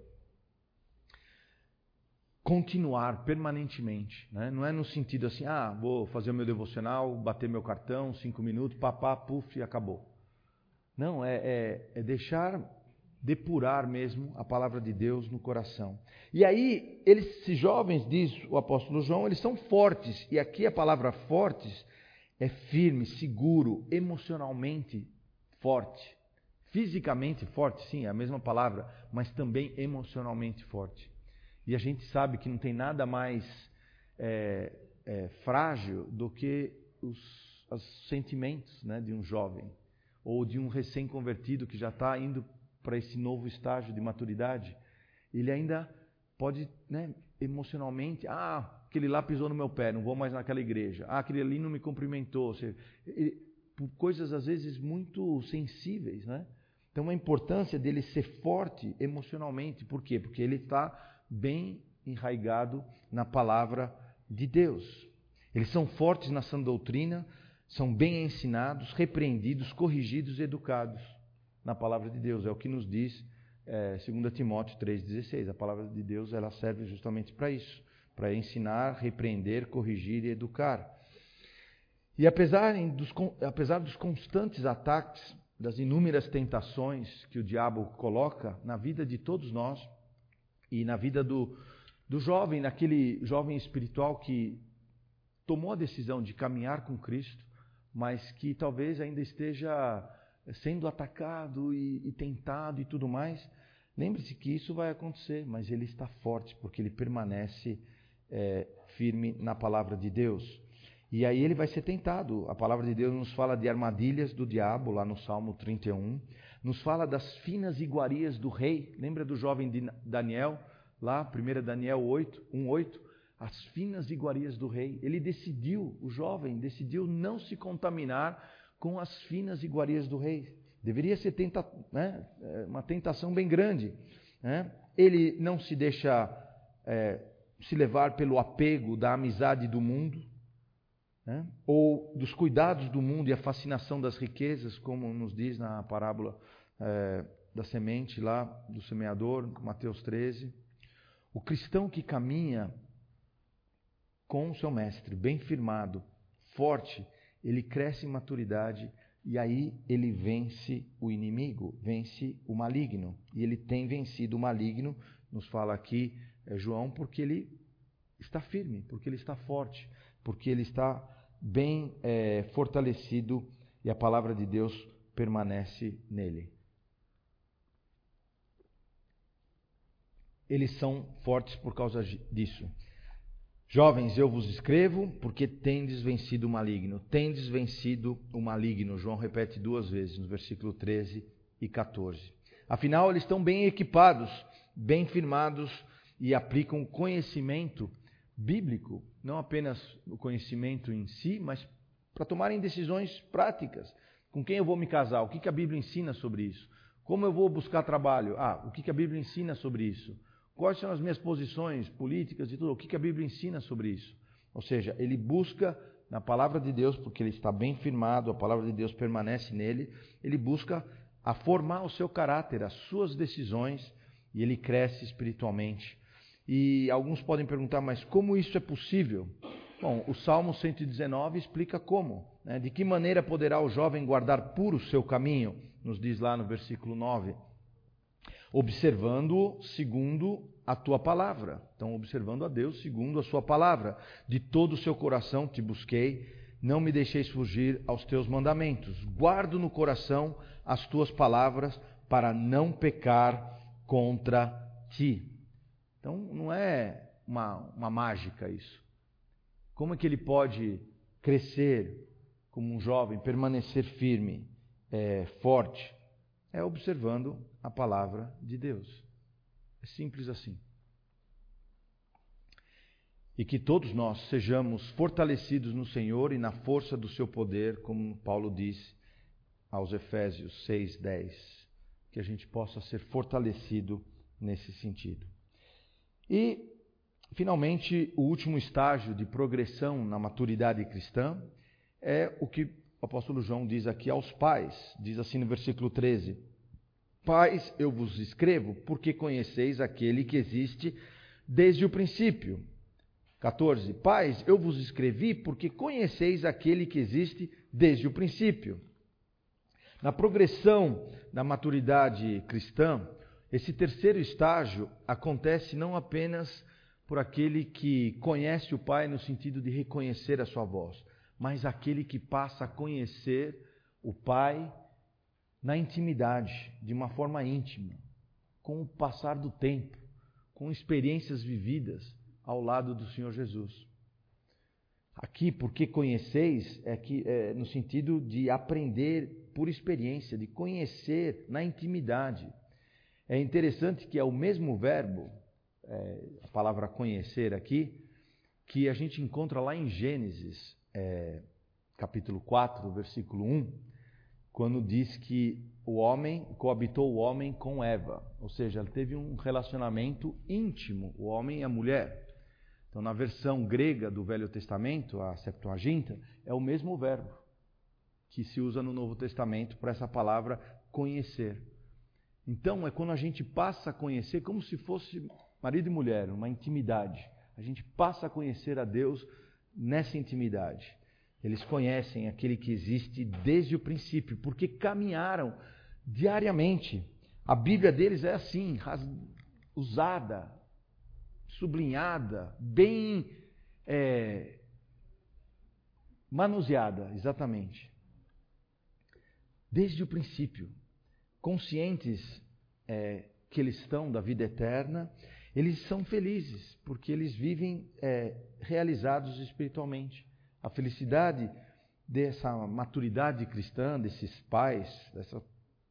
continuar permanentemente, né? Não é no sentido assim, ah, vou fazer o meu devocional, bater meu cartão, cinco minutos, papá, puf, e acabou. Não, é, é, é deixar depurar mesmo a palavra de Deus no coração. E aí, eles, esses jovens, diz o apóstolo João, eles são fortes, e aqui a palavra fortes é firme, seguro, emocionalmente forte. Fisicamente forte, sim, é a mesma palavra, mas também emocionalmente forte. E a gente sabe que não tem nada mais é, é, frágil do que os, os sentimentos, né, de um jovem ou de um recém-convertido que já está indo para esse novo estágio de maturidade. Ele ainda pode, né, emocionalmente, ah, aquele lá pisou no meu pé, não vou mais naquela igreja. Ah, aquele ali não me cumprimentou. Ou seja, ele, por coisas às vezes muito sensíveis, né? Então a importância dele ser forte emocionalmente. Por quê? Porque ele está bem enraizado na palavra de Deus. Eles são fortes na sã doutrina, são bem ensinados, repreendidos, corrigidos e educados na palavra de Deus. É o que nos diz é, dois Timóteo três, dezesseis. A palavra de Deus, ela serve justamente para isso, para ensinar, repreender, corrigir e educar. E apesar dos, apesar dos constantes ataques, das inúmeras tentações que o diabo coloca na vida de todos nós, e na vida do, do jovem, naquele jovem espiritual que tomou a decisão de caminhar com Cristo, mas que talvez ainda esteja sendo atacado e, e tentado e tudo mais, lembre-se que isso vai acontecer, mas ele está forte, porque ele permanece é, firme na palavra de Deus. E aí ele vai ser tentado. A palavra de Deus nos fala de armadilhas do diabo, lá no Salmo trinta e um. Nos fala das finas iguarias do rei. Lembra do jovem de Daniel? Lá, primeira Daniel oito, um, oito. As finas iguarias do rei. Ele decidiu, o jovem decidiu não se contaminar com as finas iguarias do rei. Deveria ser tenta, né, uma tentação bem grande. Né? Ele não se deixa é, se levar pelo apego da amizade do mundo, né? Ou dos cuidados do mundo e a fascinação das riquezas, como nos diz na parábola é, da semente lá do semeador, Mateus treze. O cristão que caminha com o seu mestre, bem firmado, forte, ele cresce em maturidade e aí ele vence o inimigo, vence o maligno. E ele tem vencido o maligno, nos fala aqui é, João, porque ele está firme, porque ele está forte, porque ele está bem é, fortalecido e a palavra de Deus permanece nele. Eles são fortes por causa disso. Jovens, eu vos escrevo porque tendes vencido o maligno. Tendes vencido o maligno. João repete duas vezes, no versículo treze e quatorze. Afinal, eles estão bem equipados, bem firmados e aplicam conhecimento bíblico, não apenas o conhecimento em si, mas para tomarem decisões práticas. Com quem eu vou me casar? O que a Bíblia ensina sobre isso? Como eu vou buscar trabalho? Ah, o que a Bíblia ensina sobre isso? Quais são as minhas posições políticas e tudo? O que a Bíblia ensina sobre isso? Ou seja, ele busca na palavra de Deus, porque ele está bem firmado, a palavra de Deus permanece nele, ele busca a formar o seu caráter, as suas decisões, e ele cresce espiritualmente. E alguns podem perguntar, mas como isso é possível? Bom, o Salmo cento e dezenove explica como. Né? De que maneira poderá o jovem guardar puro o seu caminho? Nos diz lá no versículo nove. Observando-o segundo a tua palavra. Então, observando a Deus segundo a sua palavra. De todo o seu coração te busquei, não me deixeis fugir aos teus mandamentos. Guardo no coração as tuas palavras para não pecar contra ti. Então, não é uma, uma mágica isso. Como é que ele pode crescer como um jovem, permanecer firme, é, forte? É observando a palavra de Deus. É simples assim. E que todos nós sejamos fortalecidos no Senhor e na força do seu poder, como Paulo disse aos Efésios seis, dez. Que a gente possa ser fortalecido nesse sentido. E, finalmente, o último estágio de progressão na maturidade cristã é o que o apóstolo João diz aqui aos pais. Diz assim no versículo treze. Pais, eu vos escrevo porque conheceis aquele que existe desde o princípio. quatorze. Pais, eu vos escrevi porque conheceis aquele que existe desde o princípio. Na progressão da maturidade cristã, esse terceiro estágio acontece não apenas por aquele que conhece o Pai no sentido de reconhecer a sua voz, mas aquele que passa a conhecer o Pai na intimidade, de uma forma íntima, com o passar do tempo, com experiências vividas ao lado do Senhor Jesus. Aqui, porque conheceis, é, que, é no sentido de aprender por experiência, de conhecer na intimidade. É interessante que é o mesmo verbo, é, a palavra conhecer aqui, que a gente encontra lá em Gênesis, é, capítulo quatro, versículo um, quando diz que o homem, coabitou o homem com Eva, ou seja, ele teve um relacionamento íntimo, o homem e a mulher. Então, na versão grega do Velho Testamento, a Septuaginta, é o mesmo verbo que se usa no Novo Testamento para essa palavra conhecer. Então, é quando a gente passa a conhecer como se fosse marido e mulher, uma intimidade. A gente passa a conhecer a Deus nessa intimidade. Eles conhecem aquele que existe desde o princípio, porque caminharam diariamente. A Bíblia deles é assim, usada, sublinhada, bem é, manuseada, exatamente. Desde o princípio, conscientes é, que eles estão da vida eterna, eles são felizes, porque eles vivem é, realizados espiritualmente. A felicidade dessa maturidade cristã, desses pais, dessa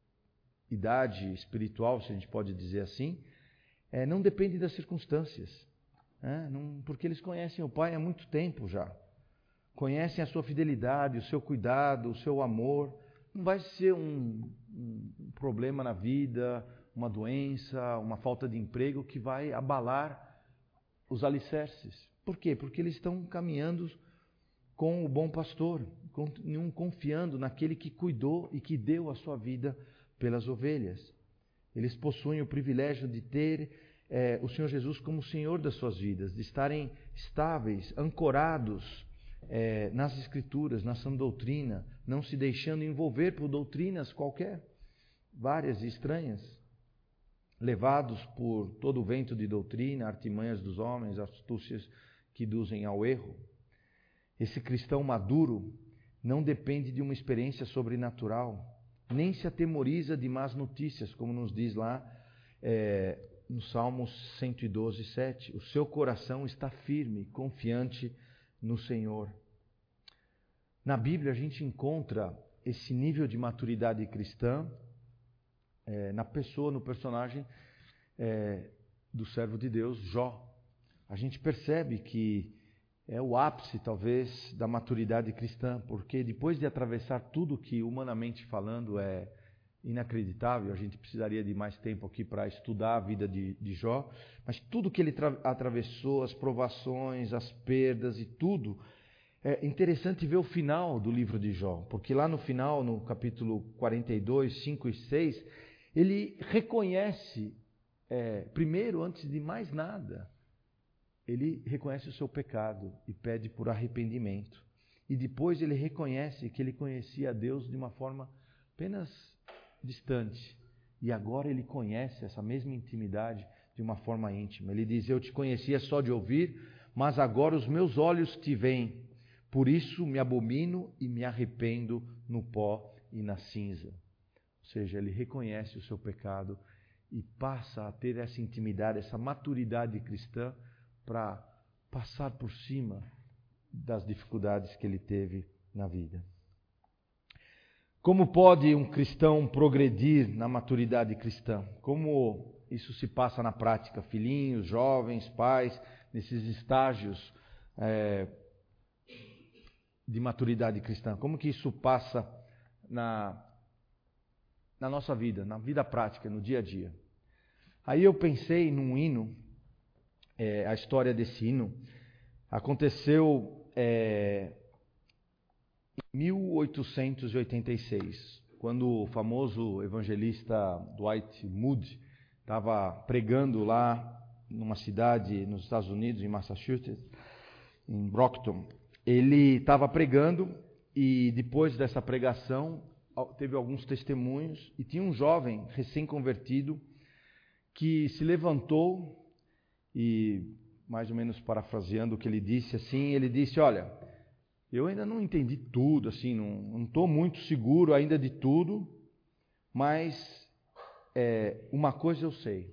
idade espiritual, se a gente pode dizer assim, é, não depende das circunstâncias, né? Não, porque eles conhecem o Pai há muito tempo já. Conhecem a sua fidelidade, o seu cuidado, o seu amor. Não vai ser um, um problema na vida, uma doença, uma falta de emprego que vai abalar os alicerces. Por quê? Porque eles estão caminhando com o bom pastor, continuam confiando naquele que cuidou e que deu a sua vida pelas ovelhas. Eles possuem o privilégio de ter é, o Senhor Jesus como Senhor das suas vidas, de estarem estáveis, ancorados é, nas Escrituras, na sã doutrina, não se deixando envolver por doutrinas qualquer, várias e estranhas, levados por todo o vento de doutrina, artimanhas dos homens, astúcias que induzem ao erro. Esse cristão maduro não depende de uma experiência sobrenatural, nem se atemoriza de más notícias, como nos diz lá é, no Salmos cento e doze, sete. O seu coração está firme, confiante no Senhor. Na Bíblia a gente encontra esse nível de maturidade cristã é, na pessoa, no personagem é, do servo de Deus, Jó. A gente percebe que é o ápice, talvez, da maturidade cristã, porque depois de atravessar tudo que, humanamente falando, é inacreditável, a gente precisaria de mais tempo aqui para estudar a vida de, de Jó, mas tudo que ele tra- atravessou, as provações, as perdas e tudo, é interessante ver o final do livro de Jó, porque lá no final, no capítulo quarenta e dois, cinco e seis, ele reconhece, é, primeiro, antes de mais nada, ele reconhece o seu pecado e pede por arrependimento. E depois ele reconhece que ele conhecia a Deus de uma forma apenas distante. E agora ele conhece essa mesma intimidade de uma forma íntima. Ele diz, eu te conhecia só de ouvir, mas agora os meus olhos te veem. Por isso me abomino e me arrependo no pó e na cinza. Ou seja, ele reconhece o seu pecado e passa a ter essa intimidade, essa maturidade cristã, para passar por cima das dificuldades que ele teve na vida. Como pode um cristão progredir na maturidade cristã? Como isso se passa na prática? Filhinhos, jovens, pais, nesses estágios é, de maturidade cristã. Como que isso passa na, na nossa vida, na vida prática, no dia a dia? Aí eu pensei num hino. É, a história desse hino aconteceu é, em mil oitocentos e oitenta e seis, quando o famoso evangelista Dwight Moody estava pregando lá numa cidade nos Estados Unidos, em Massachusetts, em Brockton. Ele estava pregando e depois dessa pregação teve alguns testemunhos e tinha um jovem recém-convertido que se levantou. E, mais ou menos parafraseando o que ele disse, assim, ele disse, olha, eu ainda não entendi tudo, assim, não estou muito seguro ainda de tudo, mas é, uma coisa eu sei,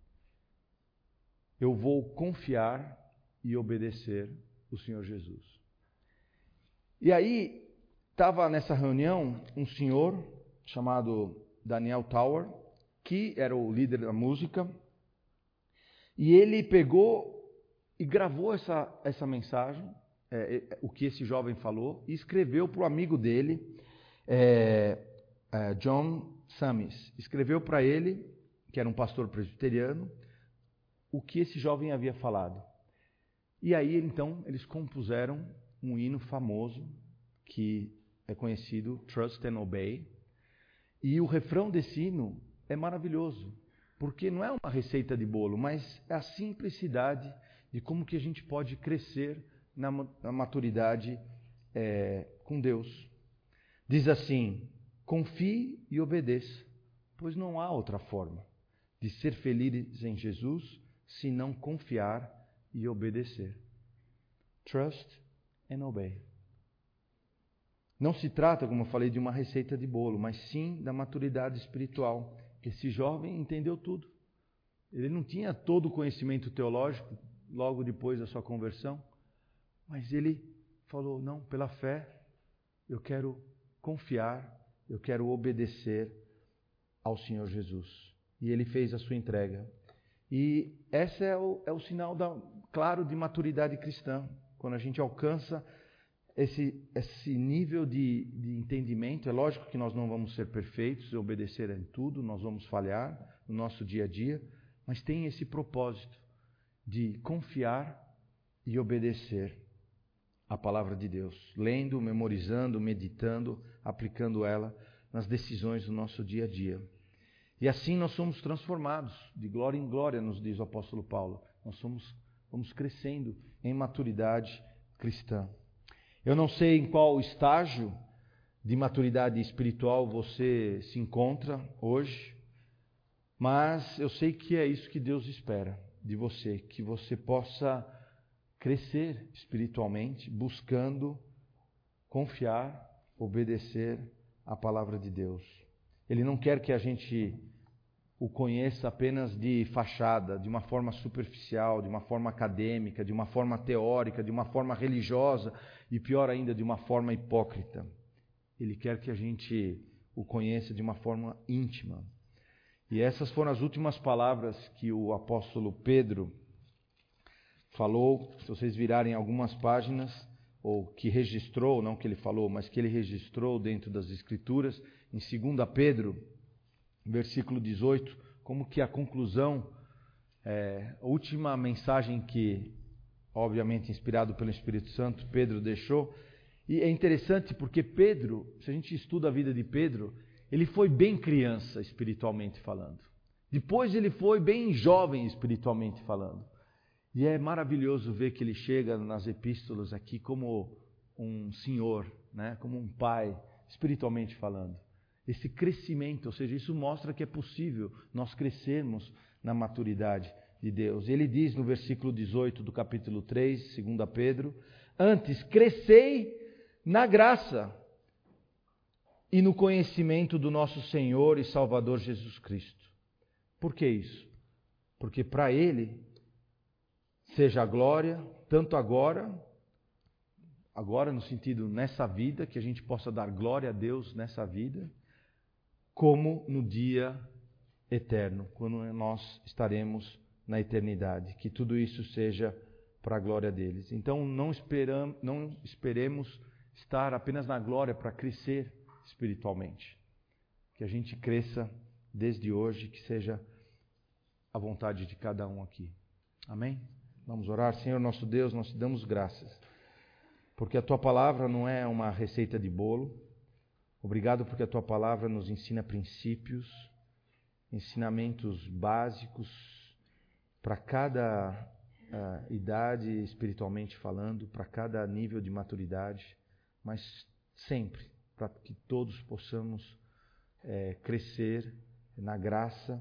eu vou confiar e obedecer o Senhor Jesus. E aí, estava nessa reunião um senhor chamado Daniel Tower, que era o líder da música. E ele pegou e gravou essa, essa mensagem, é, é, o que esse jovem falou, e escreveu para o amigo dele, é, é, John Summers. Escreveu para ele, que era um pastor presbiteriano, o que esse jovem havia falado. E aí, então, eles compuseram um hino famoso, que é conhecido, Trust and Obey. E o refrão desse hino é maravilhoso. Porque não é uma receita de bolo, mas é a simplicidade de como que a gente pode crescer na, na maturidade é, com Deus. Diz assim, confie e obedeça, pois não há outra forma de ser felizes em Jesus se não confiar e obedecer. Trust and obey. Não se trata, como eu falei, de uma receita de bolo, mas sim da maturidade espiritual. Esse jovem entendeu tudo. Ele não tinha todo o conhecimento teológico logo depois da sua conversão, mas ele falou, não, pela fé, eu quero confiar, eu quero obedecer ao Senhor Jesus. E ele fez a sua entrega. E esse é o, é o sinal, da, claro, de maturidade cristã. Quando a gente alcança esse, esse nível de, de entendimento, é lógico que nós não vamos ser perfeitos e obedecer em tudo, nós vamos falhar no nosso dia a dia, mas tem esse propósito de confiar e obedecer a palavra de Deus, lendo, memorizando, meditando, aplicando ela nas decisões do nosso dia a dia. E assim nós somos transformados, de glória em glória, nos diz o apóstolo Paulo. Nós somos, vamos crescendo em maturidade cristã. Eu não sei em qual estágio de maturidade espiritual você se encontra hoje, mas eu sei que é isso que Deus espera de você, que você possa crescer espiritualmente, buscando confiar, obedecer a palavra de Deus. Ele não quer que a gente o conheça apenas de fachada, de uma forma superficial, de uma forma acadêmica, de uma forma teórica, de uma forma religiosa e, pior ainda, de uma forma hipócrita. Ele quer que a gente o conheça de uma forma íntima. E essas foram as últimas palavras que o apóstolo Pedro falou. Se vocês virarem algumas páginas, ou que registrou, não que ele falou, mas que ele registrou dentro das Escrituras, em Segunda Pedro, versículo dezoito, como que a conclusão, é, a última mensagem que, obviamente inspirado pelo Espírito Santo, Pedro deixou. E é interessante porque Pedro, se a gente estuda a vida de Pedro, ele foi bem criança espiritualmente falando. Depois ele foi bem jovem espiritualmente falando. E é maravilhoso ver que ele chega nas epístolas aqui como um senhor, né? Como um pai, espiritualmente falando. Esse crescimento, ou seja, isso mostra que é possível nós crescermos na maturidade de Deus. Ele diz no versículo dezoito do capítulo três, Segunda Pedro, antes crescei na graça e no conhecimento do nosso Senhor e Salvador Jesus Cristo. Por que isso? Porque para Ele seja a glória, tanto agora, agora no sentido nessa vida, que a gente possa dar glória a Deus nessa vida, como no dia eterno, quando nós estaremos na eternidade. Que tudo isso seja para a glória deles. Então não, esperam, não esperemos estar apenas na glória para crescer espiritualmente. Que a gente cresça desde hoje, que seja a vontade de cada um aqui. Amém? Vamos orar. Senhor nosso Deus, nós te damos graças, porque a Tua palavra não é uma receita de bolo. Obrigado porque a Tua palavra nos ensina princípios, ensinamentos básicos para cada uh, idade espiritualmente falando, para cada nível de maturidade, mas sempre para que todos possamos é, crescer na graça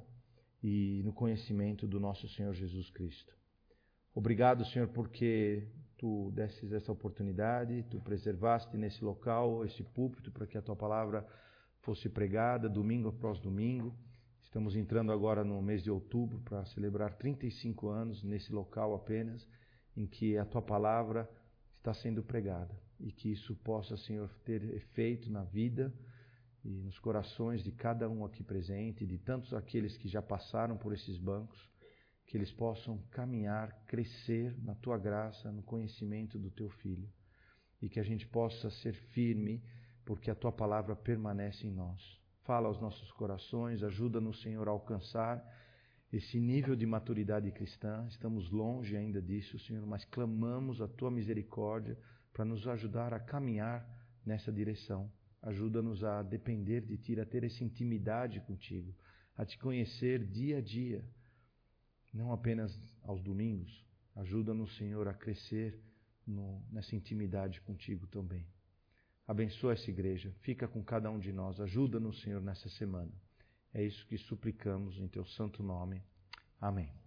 e no conhecimento do nosso Senhor Jesus Cristo. Obrigado, Senhor, porque Tu desses essa oportunidade, Tu preservaste nesse local, esse púlpito, para que a Tua palavra fosse pregada domingo após domingo. Estamos entrando agora no mês de outubro para celebrar trinta e cinco anos nesse local apenas, em que a Tua palavra está sendo pregada. E que isso possa, Senhor, ter efeito na vida e nos corações de cada um aqui presente, e de tantos aqueles que já passaram por esses bancos, que eles possam caminhar, crescer na Tua graça, no conhecimento do Teu Filho. E que a gente possa ser firme, porque a Tua palavra permanece em nós. Fala aos nossos corações, ajuda-nos, Senhor, a alcançar esse nível de maturidade cristã. Estamos longe ainda disso, Senhor, mas clamamos a Tua misericórdia para nos ajudar a caminhar nessa direção. Ajuda-nos a depender de Ti, a ter essa intimidade contigo, a Te conhecer dia a dia, não apenas aos domingos. Ajuda-nos, Senhor, a crescer no, nessa intimidade contigo também. Abençoa essa igreja, fica com cada um de nós, ajuda-nos, Senhor, nessa semana. É isso que suplicamos em Teu santo nome. Amém.